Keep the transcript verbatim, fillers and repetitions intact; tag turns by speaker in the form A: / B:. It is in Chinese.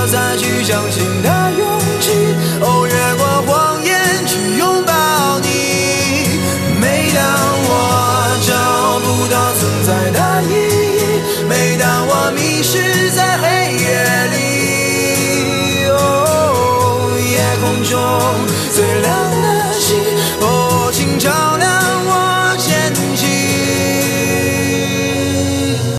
A: 我再去相信的勇气。哦，越过谎言去拥抱你。每当我找不到存在的意义，每当我迷失在黑夜里，哦，夜空中最亮。